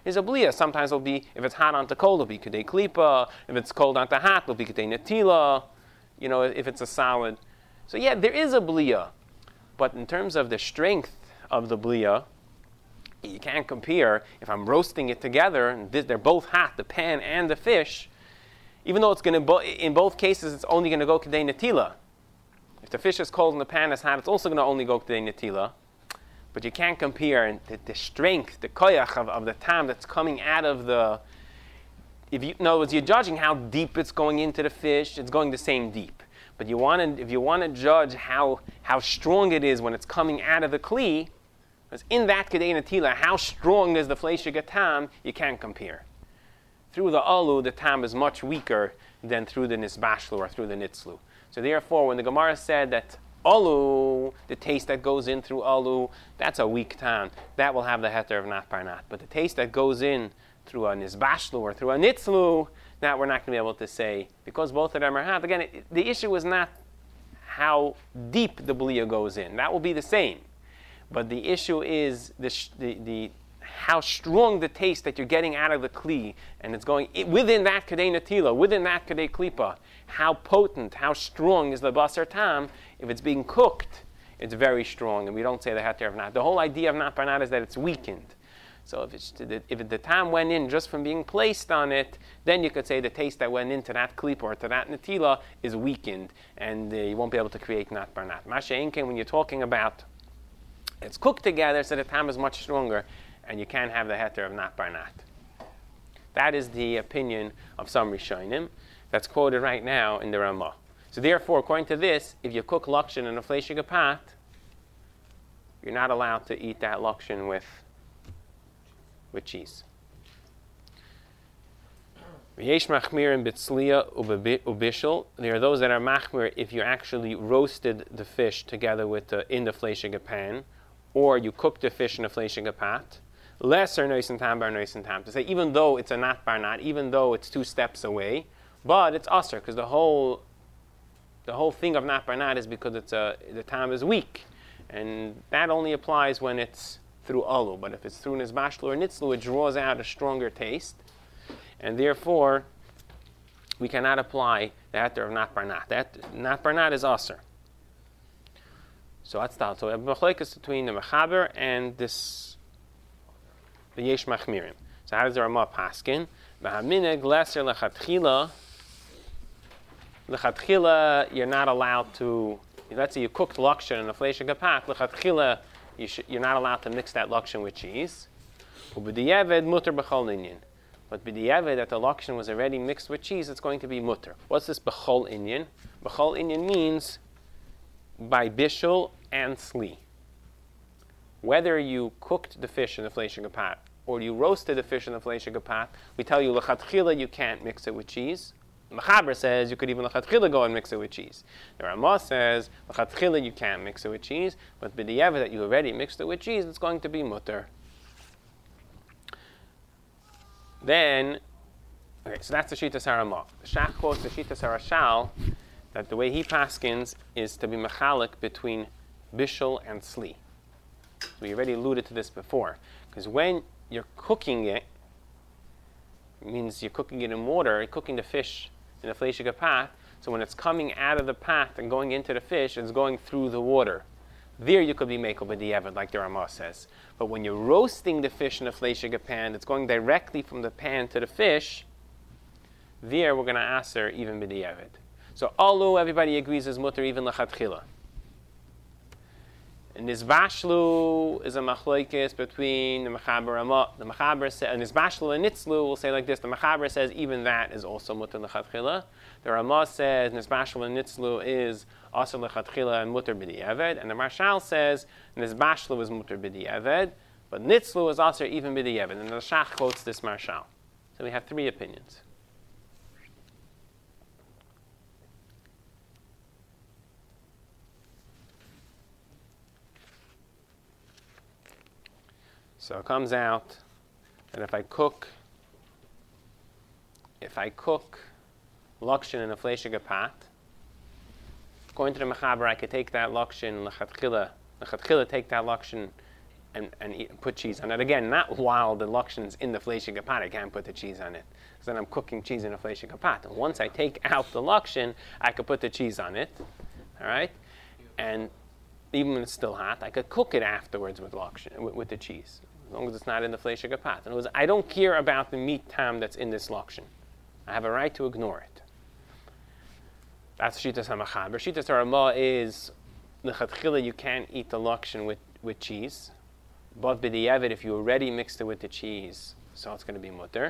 is a bliya. Sometimes it'll be, if it's hot onto cold, it'll be kedei klipa. If it's cold onto hot, it'll be kedei netila. If it's a solid. So yeah, there is a bliya. But in terms of the strength of the bliya, you can't compare. If I'm roasting it together, and they're both hot, the pan and the fish, even though it's going to, in both cases, it's only going to go kedei netila. If the fish is cold and the pan is hot, it's also going to only go kedei netila. But you can't compare the strength, the koyach of the tam that's coming out of the. In other words, you're judging how deep it's going into the fish. It's going the same deep. But if you want to judge how strong it is when it's coming out of the kli, because in that kedei netila, how strong is the fleishig tam? You can't compare. Through the alu, the tam is much weaker than through the nisbashlu or through the nitzlu. So therefore, when the Gemara said that alu, the taste that goes in through alu, that's a weak tam. That will have the heter of nat bar nat. But the taste that goes in through a nisbashlu or through a nitzlu, that we're not going to be able to say, because both of them are hot. Again, the issue is not how deep the bliya goes in. That will be the same. But the issue is the how strong the taste that you're getting out of the kli, and it's going within that kedei netila, within that kedei klipa. How potent, how strong is the basar tam? If it's being cooked, it's very strong, and we don't say the heter of nat. The whole idea of nat bar nat is that it's weakened. So if the tam went in just from being placed on it, then you could say the taste that went into that klipa or to that netila is weakened, and you won't be able to create nat bar nat. Masha Inken, when you're talking about it's cooked together, so the tam is much stronger, and you can't have the heter of nat bar nat. That is the opinion of some Rishonim that's quoted right now in the Ramah. So therefore, according to this, if you cook lakshin in a fleishig pat, you're not allowed to eat that lakshin with cheese. V'yesh machmirin b'tzliya ubishul. There are those that are machmir if you actually roasted the fish together with in the fleishig pan, or you cooked the fish in a fleishig pat. Lesser noisin tam bar noisin tam. To say even though it's a nat bar nat, even though it's 2 steps away, but it's usher because the whole thing of nat bar nat is because the tam is weak, and that only applies when it's through alu. But if it's through nizbashlu or nitzlu, it draws out a stronger taste, and therefore we cannot apply the heter of nat bar nat. That nat bar nat is usher. So that's that. So we have machlokes between the mechaber and the yesh machmirim. So how does the Ramah paskin? V'haminig leser lechatchila, you're not allowed to. Let's say you cooked lakshin in a fleishig pat. Lechatchila, you're not allowed to mix that lakshin with cheese. Ub'diyeved mutter b'chol inyan. But b'diyeved, that the lakshin was already mixed with cheese, it's going to be mutter. What's this b'chol inyan? B'chol inyan means by bishul and sli. Whether you cooked the fish in the fleishig pat or you roasted the fish in the fleishig pat, we tell you lechatchila you can't mix it with cheese. Mechaber says you could even lechatchila go and mix it with cheese. The Ramah says lechatchila you can't mix it with cheese, but b'di'evet that you already mixed it with cheese, it's going to be mutter. Then, okay, so that's the Shittas HaRamah. The Shach quotes the Shittas HaRashal that the way he paskins is to be mechalik between bishul and sli. So we already alluded to this before, because when you're cooking it means you're cooking it in water, you're cooking the fish in a fleishig pat, so when it's coming out of the pat and going into the fish, it's going through the water. There you could be mekel b'di'evet, like the Ramah says. But when you're roasting the fish in a fleishig pan, it's going directly from the pan to the fish, there we're going to aser even b'di'evet. So alu, everybody agrees, is mutter even lechatchila. Nizbashlu is a machlokes between the Mechaber Ramah. The Mechaber says, and Nizbashlu and Nitzlu will say like this. The Mechaber says even that is also mutter lechatchila. The Ramah says Nizbashlu and Nitzlu is also lechatchila and mutter b'di'eved. And the Marshal says Nizbashlu is mutter b'di'eved, but Nitzlu is also even b'di'eved. And the Shach quotes this Marshal. So we have 3 opinions. So it comes out that if I cook lakshin in a fleishig pat, according to the Mechaber, I could take that lakshin lechatchila take that lakshin put cheese on it. Again, not while the lakshan's in the fleshig pot. I can't put the cheese on it. Because then I'm cooking cheese in a fleshig pot. And once I take out the lakshan, I could put the cheese on it. All right? And even when it's still hot, I could cook it afterwards with lakshan, with the cheese. As long as it's not in the fleshig pot. In other words, I don't care about the meat tam that's in this lakshan. I have a right to ignore it. That's Shitas HaMachaber. Shitas HaRamah is the Chatchila, you can't eat the lakshan with cheese. But b'di'evet, if you already mixed it with the cheese, so it's going to be mutter.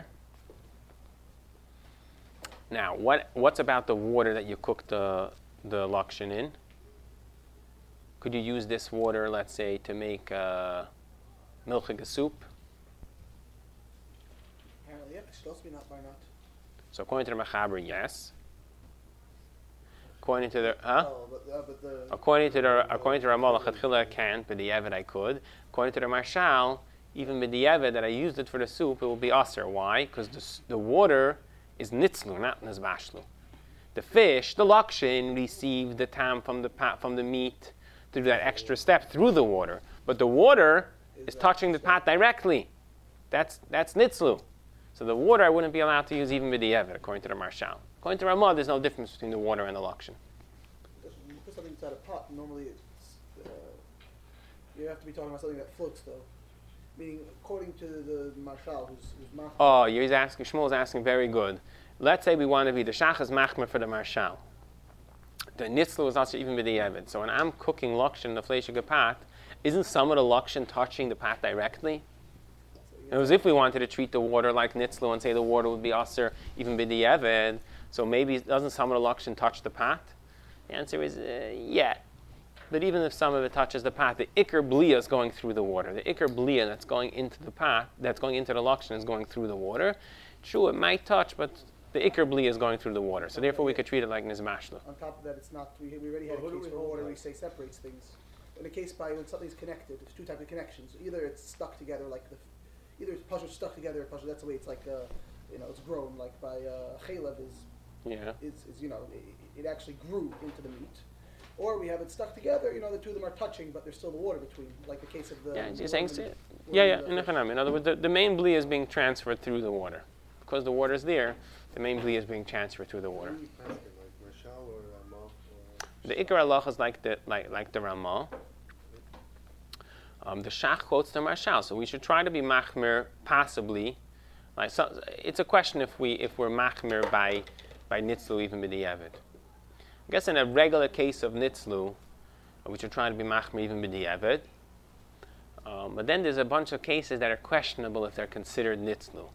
Now, what's about the water that you cooked the lakshan in? Could you use this water, let's say, to make milchig soup? Apparently, yeah, it's supposed to be not by not. So according to the Machaber, yes. According to the according to Ramah Lechatchila I can't, but b'di'evet I could. According to the Marshal, even b'di'evet that I used it for the soup, it will be aser. Why? Because the water is nitzlu, not nizbashlu. The fish, the lakshin, received the tam from the meat to do that extra step through the water, but the water is touching the pot directly. That's nitzlu. So the water I wouldn't be allowed to use even b'di'evet, according to the Marshal. According to Ramah, there's no difference between the water and the lakshin. When you put something inside a pot, normally it's you have to be talking about something that floats, though. Meaning, according to the Marshal, who's machmer. Oh, Shmuel's asking very good. Let's say we want to be the shach is machmer for the Marshal. The nitzlu is also even b'di'evet. So when I'm cooking lakshin in the fleshig pot, isn't some of the lakshin touching the pot directly? It was if we wanted to treat the water like nitzlu and say the water would be aser even b'di'evet. So maybe doesn't some of the lakshin touch the pot? The answer is yeah. But even if some of it touches the pot, the ikar blia is going through the water. The ikar blia that's going into the pot, that's going into the lakshan, is going through the water. True, it might touch, but the ikar blia is going through the water. So therefore, we could treat it like nizmashla. On top of that, it's not. We already had a case where water we say separates things. In a case by when something's connected, there's two types of connections. Either it's stuck together, like either it's puzzle stuck together. Puzzle. That's the way it's like it's grown. Like by chaylev is it actually grew into the meat. Or we have it stuck together, the two of them are touching, but there's still the water between, like the case of the... Yeah, you're saying... In other words, the main bli is being transferred through the water. Because the water is there, the main bli is being transferred through the water. The Ikar Allah is like the Ramah. The Shach quotes the Marshal, so we should try to be machmer, possibly. It's a question if we're machmer by nitzlu, even b'di'evet. I guess in a regular case of nitzlu, we should try to be machmer even b'di'evet. But then there's a bunch of cases that are questionable if they're considered nitzlu.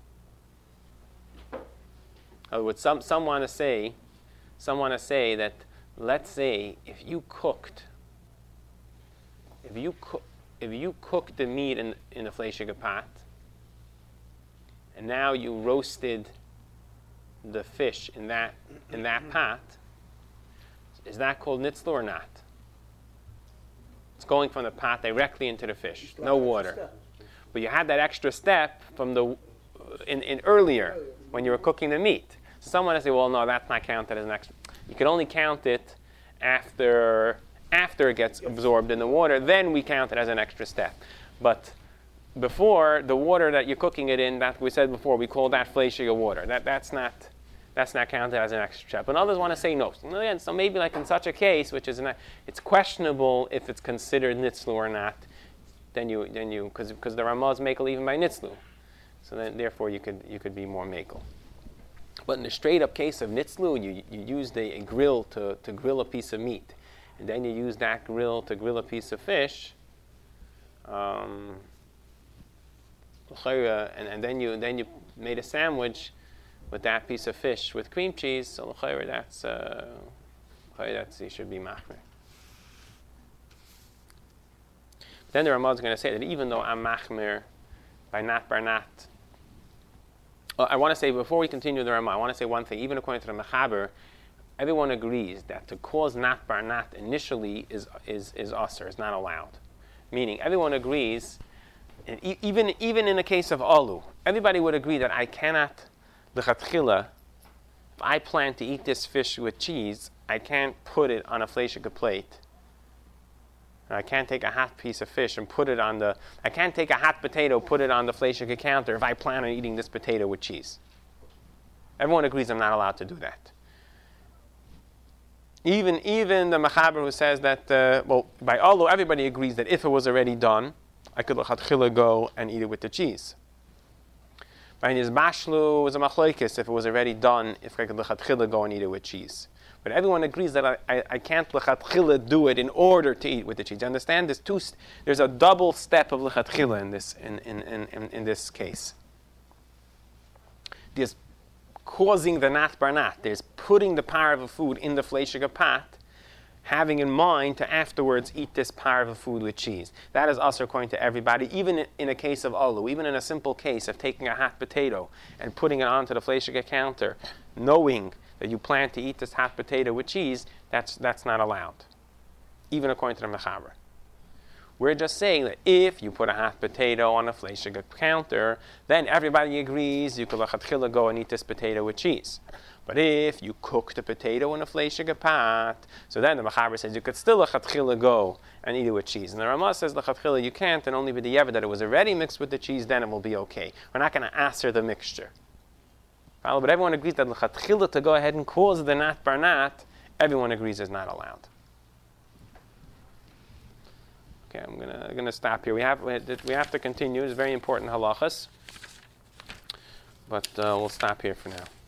In other words, some want to say that, let's say, if you cooked the meat in a fleshig pot, and now you roasted the fish in that pot, is that called nitzlu or not? It's going from the pot directly into the fish, no water. But you had that extra step from in earlier when you were cooking the meat. So someone will say, well, no, that's not counted as an extra. You can only count it after it gets absorbed in the water. Then we count it as an extra step. But before, the water that you're cooking it in, that we said before, we call that fleshig water. That's not counted as an extra step. And others want to say no. Again, so maybe like in such a case, which is it's questionable if it's considered nitzlu or not. Then you because the Ramah is makel even by nitzlu. So then therefore you could be more makel. But in the straight up case of nitzlu, you used a grill to grill a piece of meat, and then you use that grill to grill a piece of fish. And then you made a sandwich with that piece of fish with cream cheese. So that's you should be machmer. Then the Ramah is going to say that even though I'm machmer by nat bar nat. I want to say, before we continue the Ramah, I want to say one thing. Even according to the Mechaber, everyone agrees that to cause nat bar nat initially is aser, is not allowed. Meaning, everyone agrees, and even in the case of alu, everybody would agree that I cannot, l'chatchila, if I plan to eat this fish with cheese, I can't put it on a fleshig plate I can't take a hot piece of fish and put it on the. I can't take a hot potato, put it on the fleishige counter if I plan on eating this potato with cheese. Everyone agrees I'm not allowed to do that. Even the Mechaber who says that, by Olu, everybody agrees that if it was already done, I could l'chatchila go and eat it with the cheese. By his Bashlu was a machlokes if it was already done, if I could l'chatchila go and eat it with cheese. But everyone agrees that I can't l'chatchila do it in order to eat with the cheese. You understand? There's a double step of l'chatchila in this case. There's causing the nat bar nat. There's putting the par of a food in the fleishige pot, having in mind to afterwards eat this par of a food with cheese. That is also according to everybody, even in a case of olu, even in a simple case of taking a hot potato and putting it onto the fleishige counter, knowing that you plan to eat this hot potato with cheese, that's not allowed, even according to the Mechaber. We're just saying that if you put a hot potato on a fleishige counter, then everybody agrees you could l'chatchila go and eat this potato with cheese. But if you cook the potato in a fleishige pot, so then the Mechaber says you could still l'chatchila go and eat it with cheese. And the Ramah says l'chatchila you can't, and only with the that it was already mixed with the cheese, then it will be okay. We're not going to aser the mixture. But everyone agrees that l'chatchila to go ahead and cause the nat bar nat, everyone agrees is not allowed. Okay, I'm gonna stop here. We have to continue. It's very important halachas, but we'll stop here for now.